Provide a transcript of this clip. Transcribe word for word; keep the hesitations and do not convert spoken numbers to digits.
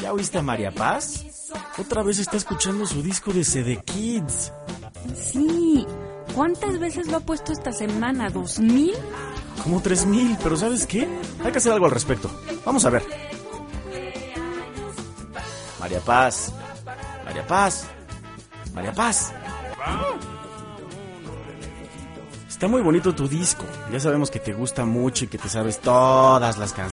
¿Ya oíste a María Paz? Otra vez está escuchando su disco de C D Kids. Sí. ¿Cuántas veces lo ha puesto esta semana? ¿Dos mil? Como tres mil, pero ¿sabes qué? Hay que hacer algo al respecto. Vamos a ver. María Paz. María Paz. María Paz. Está muy bonito tu disco. Ya sabemos que te gusta mucho y que te sabes todas las canciones.